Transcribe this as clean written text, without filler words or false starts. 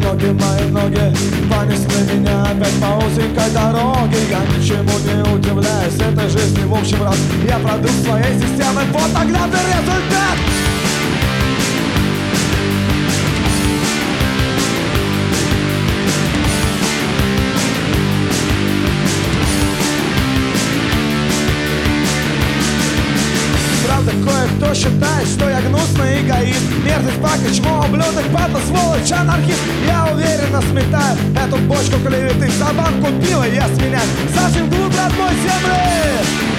мои ноги понесли меня опять по узенькой дороге. Я ничему не удивляюсь этой жизни в общем раз. Я продукт своей системы, вот наглядный результат. Правда, кое-кто считает, что я гнусный эгоист, мерзость, пака, чмо, ублюдок, падла, сволочь, анархист. Я уверенно сметаю эту бочку клеветы. За банку пива я сменяю, Сашин клуб родной земли.